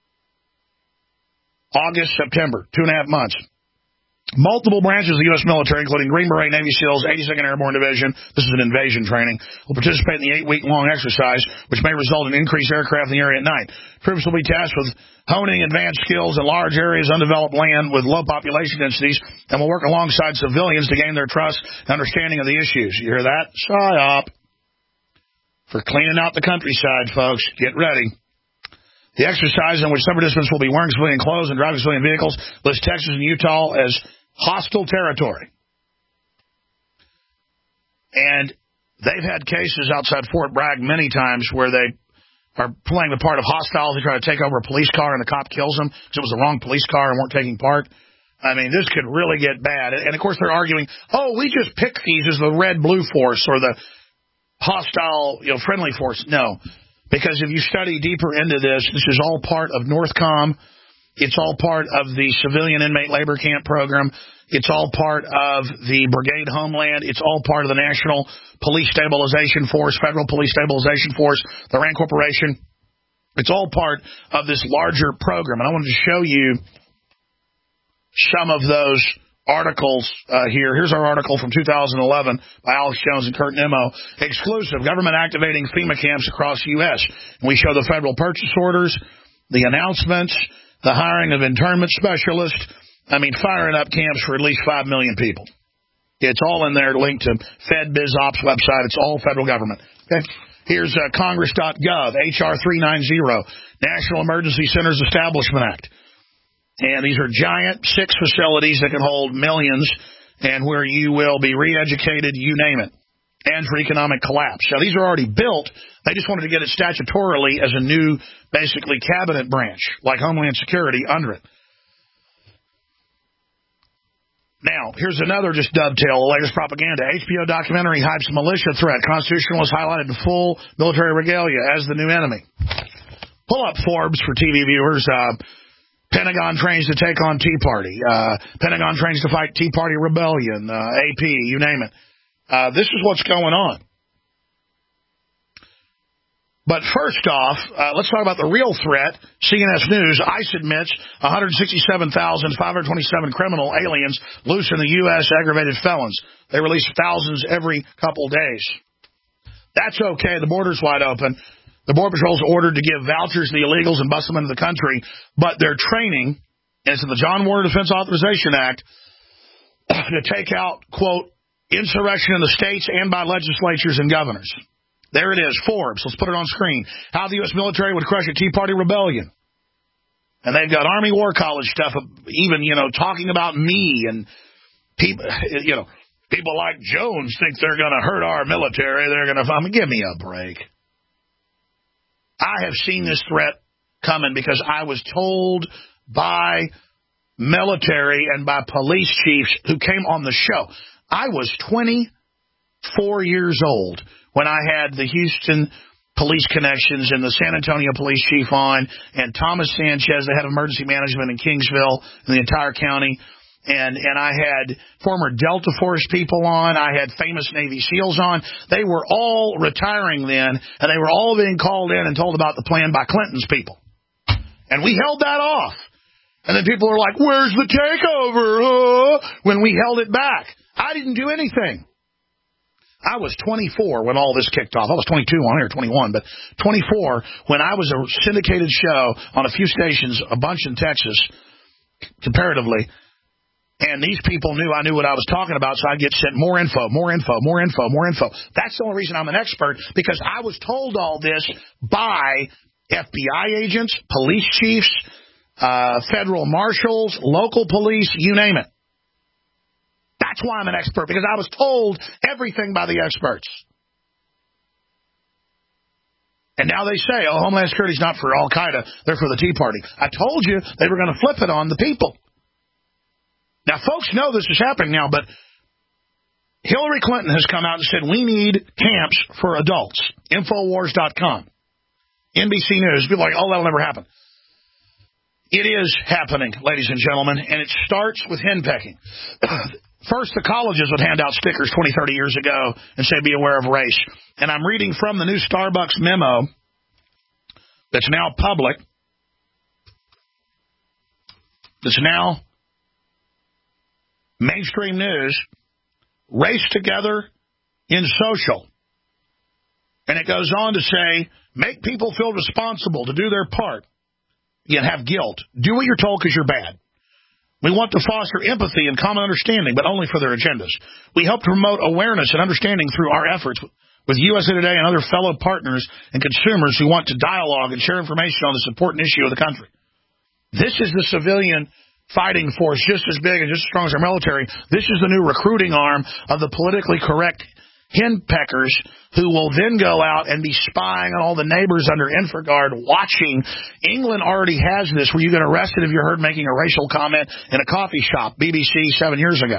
August, September, 2.5 months. Multiple branches of the U.S. military, including Green Beret, Navy SEALs, 82nd Airborne Division, this is an invasion training, will participate in the 8-week-long exercise, which may result in increased aircraft in the area at night. Troops will be tasked with honing advanced skills in large areas, undeveloped land with low population densities, and will work alongside civilians to gain their trust and understanding of the issues. You hear that? PSYOP. For cleaning out the countryside, folks. Get ready. The exercise in which some participants will be wearing civilian clothes and driving civilian vehicles lists Texas and Utah as hostile territory. And they've had cases outside Fort Bragg many times where they are playing the part of hostiles. They try to take over a police car and the cop kills them because it was the wrong police car and weren't taking part. I mean, this could really get bad. And, of course, they're arguing, we just pick these as the red-blue force or the hostile, friendly force. No. Because if you study deeper into this is all part of Northcom. It's all part of the civilian inmate labor camp program. It's all part of the Brigade Homeland. It's all part of the National Police Stabilization Force, Federal Police Stabilization Force, the RAND Corporation. It's all part of this larger program. And I wanted to show you some of those articles here. Here's our article from 2011 by Alex Jones and Kurt Nimmo. Exclusive, government activating FEMA camps across the U.S. And we show the federal purchase orders, the announcements, the hiring of internment specialists. I mean, firing up camps for at least 5 million people. It's all in there, linked to FedBizOps website. It's all federal government. Okay. Here's Congress.gov, H.R. 390, National Emergency Centers Establishment Act. And these are giant 6 facilities that can hold millions and where you will be re-educated, you name it, and for economic collapse. Now, these are already built. They just wanted to get it statutorily as a new, basically, cabinet branch, like Homeland Security, under it. Now, here's another just dovetail, the latest propaganda. HBO documentary hypes militia threat. Constitutionalists highlighted the full military regalia as the new enemy. Pull up Forbes for TV viewers. Pentagon trains to take on Tea Party. Pentagon trains to fight Tea Party rebellion. AP, you name it. This is what's going on. But first off, let's talk about the real threat. CNS News, ICE admits 167,527 criminal aliens loose in the U.S. aggravated felons. They release thousands every couple days. That's okay. The border's wide open. The Border Patrol's ordered to give vouchers to the illegals and bust them into the country, but their training is in the John Warner Defense Authorization Act to take out, quote, insurrection in the states and by legislatures and governors. There it is, Forbes. Let's put it on screen. How the U.S. military would crush a Tea Party rebellion. And they've got Army War College stuff, even, talking about me and people, people like Jones think they're going to hurt our military. They're going to, give me a break. I have seen this threat coming because I was told by military and by police chiefs who came on the show. I was 24 years old when I had the Houston police connections and the San Antonio police chief on, and Thomas Sanchez, the head of emergency management in Kingsville and the entire county. And I had former Delta Force people on. I had famous Navy SEALs on. They were all retiring then, and they were all being called in and told about the plan by Clinton's people. And we held that off. And then people are like, where's the takeover? When we held it back. I didn't do anything. I was 24 when all this kicked off. I was 22 on here, 21, but 24 when I was a syndicated show on a few stations, a bunch in Texas, comparatively. And these people knew I knew what I was talking about, so I'd get sent more info. That's the only reason I'm an expert, because I was told all this by FBI agents, police chiefs, federal marshals, local police, you name it. That's why I'm an expert, because I was told everything by the experts. And now they say, oh, Homeland Security's not for Al-Qaeda, they're for the Tea Party. I told you they were going to flip it on the people. Now, folks know this is happening now, but Hillary Clinton has come out and said we need camps for adults. Infowars.com. NBC News. People are like, oh, that'll never happen. It is happening, ladies and gentlemen, and it starts with henpecking. First, the colleges would hand out stickers 20, 30 years ago and say, be aware of race. And I'm reading from the new Starbucks memo that's now public. That's now mainstream news. Race together in social. And it goes on to say, make people feel responsible to do their part. You have guilt. Do what you're told because you're bad. We want to foster empathy and common understanding, but only for their agendas. We help to promote awareness and understanding through our efforts with USA Today and other fellow partners and consumers who want to dialogue and share information on this important issue of the country. This is the civilian fighting force just as big and just as strong as our military. This is the new recruiting arm of the politically correct henpeckers who will then go out and be spying on all the neighbors under InfraGard watching. England already has this where you get arrested if you're heard making a racial comment in a coffee shop, BBC 7 years ago.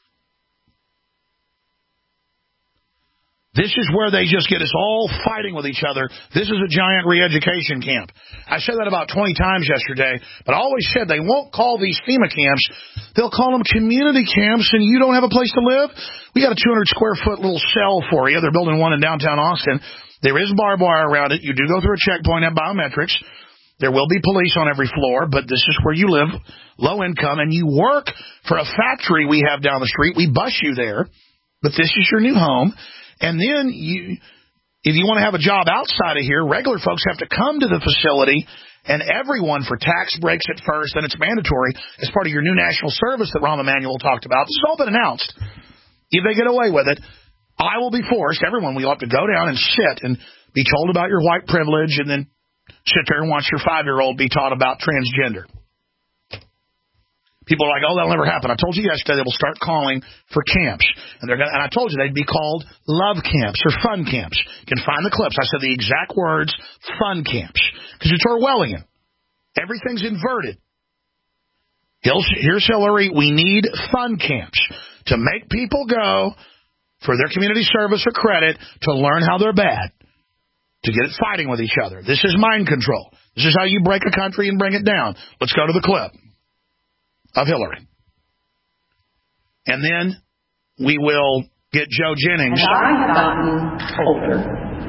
This is where they just get us all fighting with each other. This is a giant re-education camp. I said that about 20 times yesterday, but I always said they won't call these FEMA camps. They'll call them community camps, and you don't have a place to live? We got a 200-square-foot little cell for you. They're building one in downtown Austin. There is barbed wire around it. You do go through a checkpoint and biometrics. There will be police on every floor, but this is where you live, low income, and you work for a factory we have down the street. We bus you there, but this is your new home. And then if you want to have a job outside of here, regular folks have to come to the facility, and everyone for tax breaks at first, then it's mandatory as part of your new national service that Rahm Emanuel talked about. This has all been announced. If they get away with it, I will be forced, everyone will have to go down and sit and be told about your white privilege and then sit there and watch your 5-year-old be taught about transgender. People are like, oh, that'll never happen. I told you yesterday they will start calling for camps. And I told you they'd be called love camps or fun camps. You can find the clips. I said the exact words, fun camps. Because it's Orwellian. Everything's inverted. Here's Hillary. We need fun camps to make people go for their community service or credit to learn how they're bad, to get it fighting with each other. This is mind control. This is how you break a country and bring it down. Let's go to the clip of Hillary. And then we will get Joe Jennings. As I have gotten older,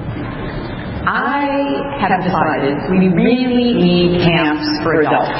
I have decided we really need camps for adults.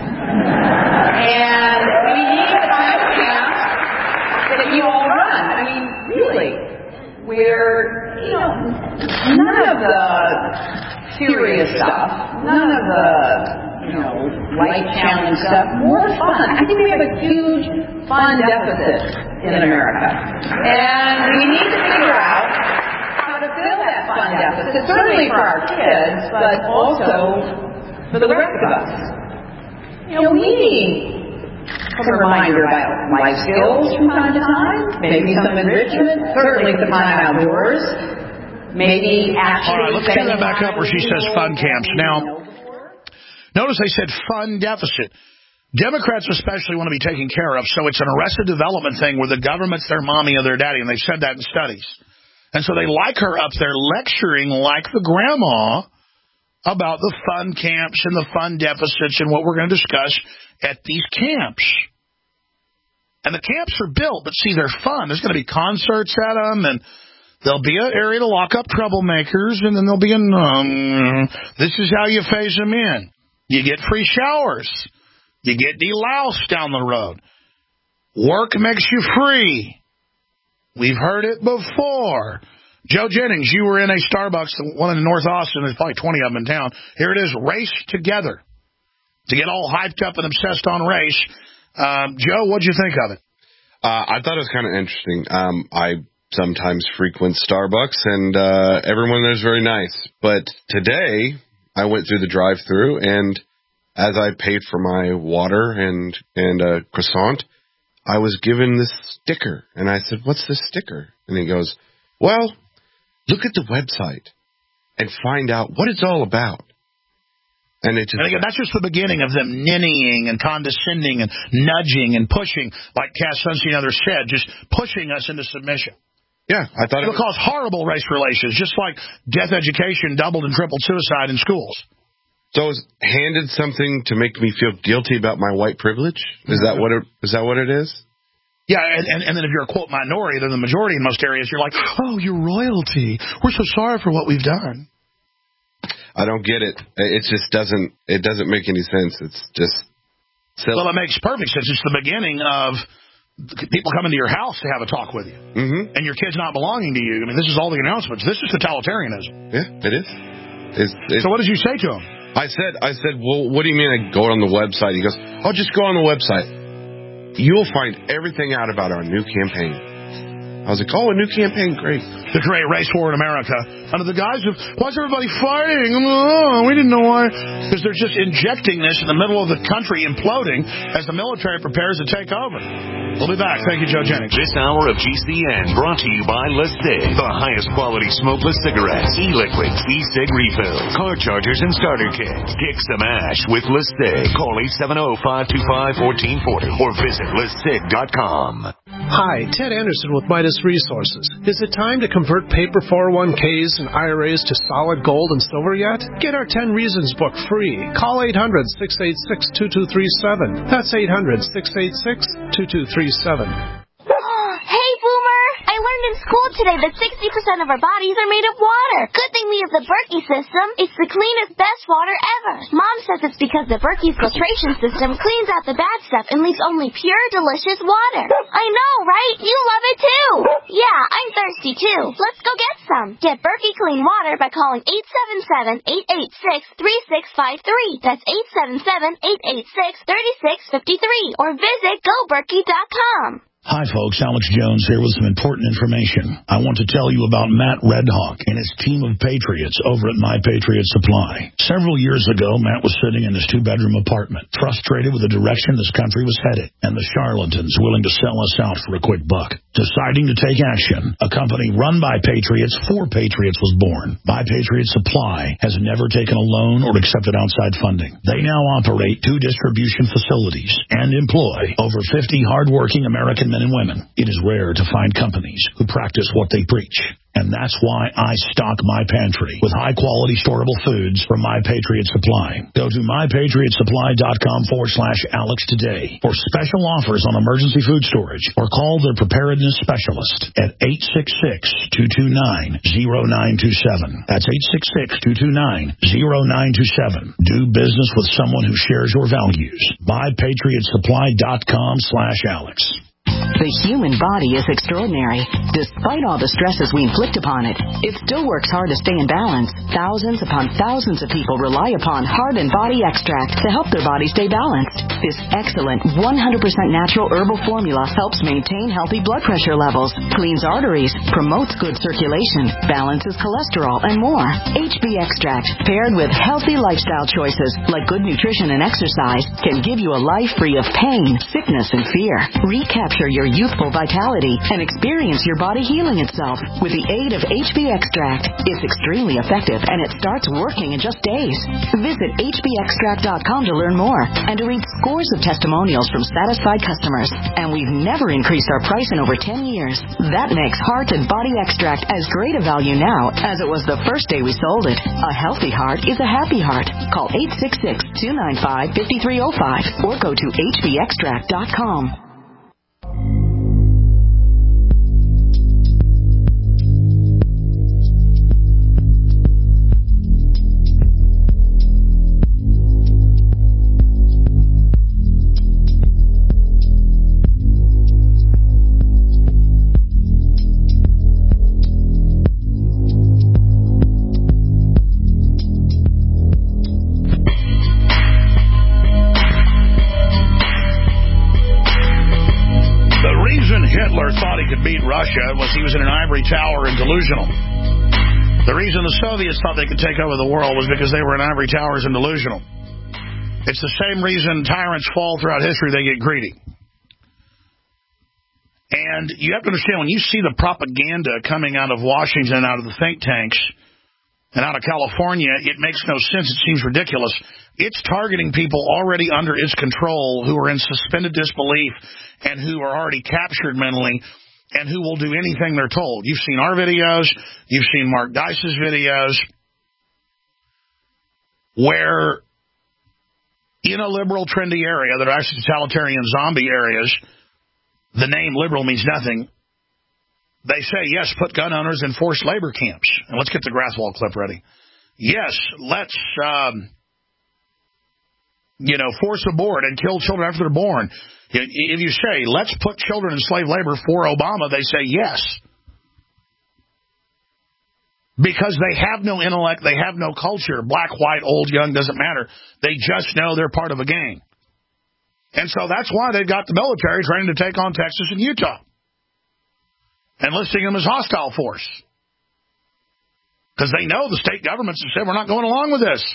And we need the kind of camps that you all run. I mean, really, where, none of the serious stuff, none of the light challenge stuff, more fun. I think we have a huge fun deficit in America. And we need to figure out how to fill that fun deficit, certainly for our kids, but also for the rest of us. We need a reminder about life skills from time to time, maybe some enrichment, certainly some time outdoors, maybe actually... All right, let's turn that back up where she says fun camps. Now, notice they said fun deficit. Democrats especially want to be taken care of, so it's an arrested development thing where the government's their mommy or their daddy, and they've said that in studies. And so they like her up there lecturing like the grandma about the fun camps and the fun deficits and what we're going to discuss at these camps. And the camps are built, but see, they're fun. There's going to be concerts at them, and there'll be an area to lock up troublemakers, and then there'll be this is how you phase them in. You get free showers. You get deloused down the road. Work makes you free. We've heard it before. Joe Jennings, you were in a Starbucks, one in North Austin. There's probably 20 of them in town. Here it is, Race Together. To get all hyped up and obsessed on race. Joe, what'd you think of it? I thought it was kind of interesting. I sometimes frequent Starbucks, and everyone there is very nice. But today, I went through the drive-thru, and as I paid for my water and a croissant, I was given this sticker. And I said, "What's this sticker?" And he goes, "Well, look at the website and find out what it's all about." And again, that's just the beginning of them ninnying and condescending and nudging and pushing, like Cass Sunstein and others said, just pushing us into submission. Yeah, I thought it'll cause horrible race relations, just like death education doubled and tripled suicide in schools. So it was handed something to make me feel guilty about my white privilege? Is that what it is? Yeah, and then if you're a, quote, minority, they're the majority in most areas, you're like, oh, you're royalty. We're so sorry for what we've done. I don't get it. It just doesn't make any sense. It's just silly. Well, it makes perfect sense. It's the beginning of people coming to your house to have a talk with you. Mm-hmm. And your kids not belonging to you. I mean, this is all the announcements. This is totalitarianism. Yeah, it is. So what did you say to him? I said, well, what do you mean I go on the website? He goes, oh, just go on the website. You'll find everything out about our new campaign. I was like, oh, a new campaign, great. To create race war in America. Under the guise of, why's everybody fighting? Oh, we didn't know why. Because they're just injecting this in the middle of the country imploding as the military prepares to take over. We'll be back. Thank you, Joe Jennings. This hour of GCN brought to you by LeSig, the highest quality smokeless cigarettes, e-liquids, e-cig refills, car chargers, and starter kits. Kick some ash with LeSig. Call 870-525-1440 or visit LeSig.com. Hi, Ted Anderson with Midas Resources. Is it time to convert paper 401ks and IRAs to solid gold and silver yet? Get our 10 Reasons book free. Call 800-686-2237. That's 800-686-2237. Hey, Boomer! I learned in school today that 60% of our bodies are made of water. Good thing we have the Berkey system. It's the cleanest, best water ever. Mom says it's because the Berkey filtration system cleans out the bad stuff and leaves only pure, delicious water. I know, right? You love it too. Yeah, I'm thirsty too. Let's go get some. Get Berkey clean water by calling 877-886-3653. That's 877-886-3653. Or visit GoBerkey.com. Hi, folks. Alex Jones here with some important information. I want to tell you about Matt Redhawk and his team of patriots over at My Patriot Supply. Several years ago, Matt was sitting in his two-bedroom apartment, frustrated with the direction this country was headed, and the charlatans willing to sell us out for a quick buck. Deciding to take action, a company run by patriots for patriots was born. My Patriot Supply has never taken a loan or accepted outside funding. They now operate 2 distribution facilities and employ over 50 hardworking American men and women. It is rare to find companies who practice what they preach. And that's why I stock my pantry with high-quality storable foods from My Patriot Supply. Go to mypatriotsupply.com/Alex today for special offers on emergency food storage or call their preparedness specialist at 866-229-0927. That's 866-229-0927. Do business with someone who shares your values. mypatriotsupply.com/Alex. The human body is extraordinary. Despite all the stresses we inflict upon it, it still works hard to stay in balance. Thousands upon thousands of people rely upon Heart and Body Extract to help their body stay balanced. This excellent 100% natural herbal formula helps maintain healthy blood pressure levels, cleans arteries, promotes good circulation, balances cholesterol, and more. HB Extract, paired with healthy lifestyle choices like good nutrition and exercise, can give you a life free of pain, sickness, and fear. Recapture your youthful vitality and experience your body healing itself with the aid of HB Extract. It's extremely effective and it starts working in just days. Visit hbextract.com to learn more and to read scores of testimonials from satisfied customers. And we've never increased our price in over 10 years. That makes Heart and Body Extract as great a value now as it was the first day we sold it. A healthy heart is a happy heart. Call 866-295-5305 or go to hbextract.com. beat Russia was he was in an ivory tower and delusional. The reason the Soviets thought they could take over the world was because they were in ivory towers and delusional. It's the same reason tyrants fall throughout history. They get greedy. And you have to understand, when you see the propaganda coming out of Washington, out of the think tanks, and out of California, it makes no sense. It seems ridiculous. It's targeting people already under its control who are in suspended disbelief and who are already captured mentally and who will do anything they're told. You've seen our videos. You've seen Mark Dice's videos where in a liberal, trendy area that are actually totalitarian zombie areas, the name liberal means nothing. They say, yes, put gun owners in forced labor camps. And let's get the Grathwohl clip ready. Yes, let's, force abort and kill children after they're born. If you say, let's put children in slave labor for Obama, they say yes. Because they have no intellect, they have no culture. Black, white, old, young, doesn't matter. They just know they're part of a gang. And so that's why they've got the military training to take on Texas and Utah. And listing them as hostile force. Because they know the state governments have said, we're not going along with this.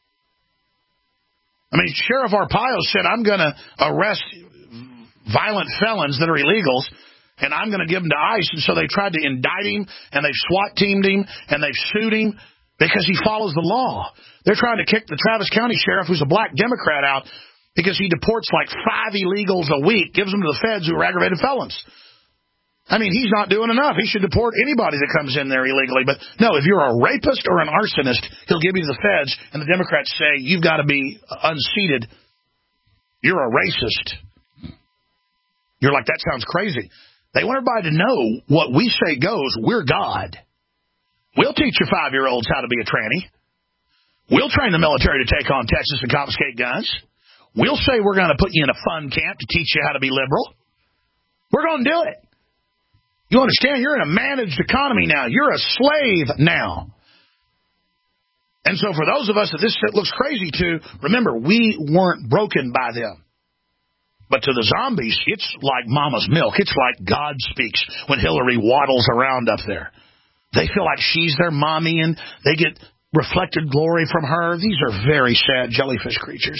I mean, Sheriff Arpaio said, I'm going to arrest violent felons that are illegals, and I'm going to give them to ICE. And so they tried to indict him, and they've SWAT teamed him, and they've sued him because he follows the law. They're trying to kick the Travis County sheriff, who's a black Democrat, out because he deports like 5 illegals a week, gives them to the feds who are aggravated felons. I mean, he's not doing enough. He should deport anybody that comes in there illegally. But no, if you're a rapist or an arsonist, he'll give you to the feds, and the Democrats say, you've got to be unseated. You're a racist. You're like, that sounds crazy. They want everybody to know what we say goes. We're God. We'll teach your 5-year-olds how to be a tranny. We'll train the military to take on Texas and confiscate guns. We'll say we're going to put you in a fun camp to teach you how to be liberal. We're going to do it. You understand? You're in a managed economy now. You're a slave now. And so for those of us that this looks crazy to, remember, we weren't broken by them. But to the zombies, it's like mama's milk. It's like God speaks when Hillary waddles around up there. They feel like she's their mommy, and they get reflected glory from her. These are very sad jellyfish creatures.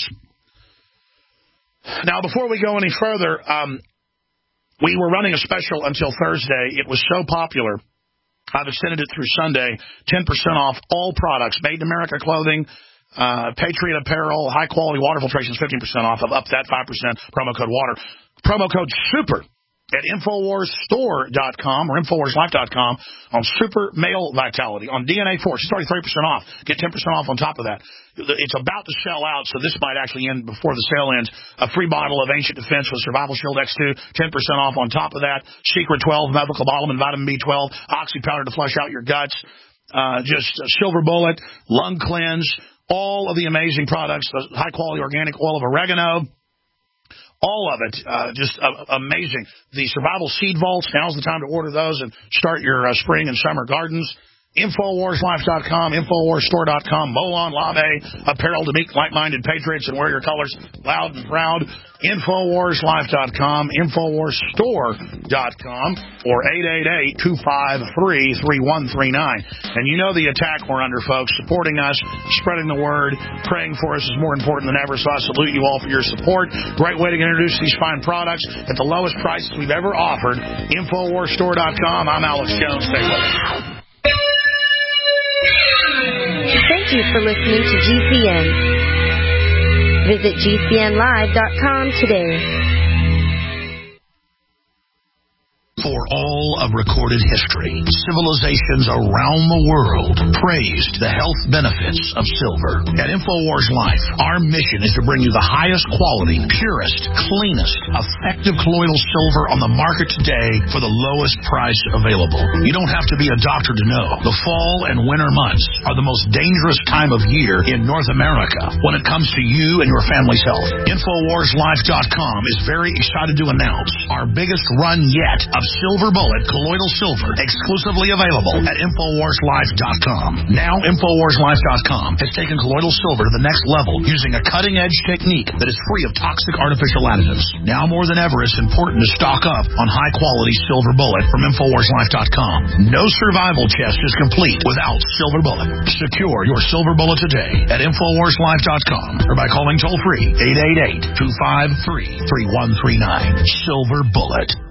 Now, before we go any further, we were running a special until Thursday. It was so popular, I've extended it through Sunday. 10% off all products. Made in America clothing, Patriot apparel, high-quality water filtration is 15% off. Up that 5%, promo code WATER. Promo code SUPER at InfoWarsStore.com or InfoWarsLife.com on Super Male Vitality. On DNA Force, it's already 30% off. Get 10% off on top of that. It's about to sell out, so this might actually end before the sale ends. A free bottle of Ancient Defense with Survival Shield X2, 10% off on top of that. Secret 12, methylcobalamin, vitamin B12, oxy powder to flush out your guts, just a Silver Bullet, Lung Cleanse, all of the amazing products, the high-quality organic oil of oregano, all of it, just amazing. The Survival Seed Vaults, now's the time to order those and start your spring and summer gardens. InfoWarsLife.com, InfoWarsStore.com, Molon Labe, apparel to meet like-minded patriots and wear your colors loud and proud. InfoWarsLife.com, InfoWarsStore.com, or 888-253-3139. And you know the attack we're under, folks. Supporting us, spreading the word, praying for us is more important than ever, so I salute you all for your support. Great way to get introduced to these fine products at the lowest prices we've ever offered. InfoWarsStore.com. I'm Alex Jones. Stay with us. Thank you for listening to GCN. Visit GCNlive.com today. For all of recorded history, civilizations around the world praised the health benefits of silver. At InfoWars Life, our mission is to bring you the highest quality, purest, cleanest, effective colloidal silver on the market today for the lowest price available. You don't have to be a doctor to know. The fall and winter months are the most dangerous time of year in North America when it comes to you and your family's health. InfoWarsLife.com is very excited to announce our biggest run yet of Silver Bullet Colloidal Silver, exclusively available at InfoWarsLife.com. Now, InfoWarsLife.com has taken colloidal silver to the next level using a cutting-edge technique that is free of toxic artificial additives. Now more than ever, it's important to stock up on high-quality Silver Bullet from InfoWarsLife.com. No survival chest is complete without Silver Bullet. Secure your Silver Bullet today at InfoWarsLife.com or by calling toll-free 888-253-3139. Silver Bullet.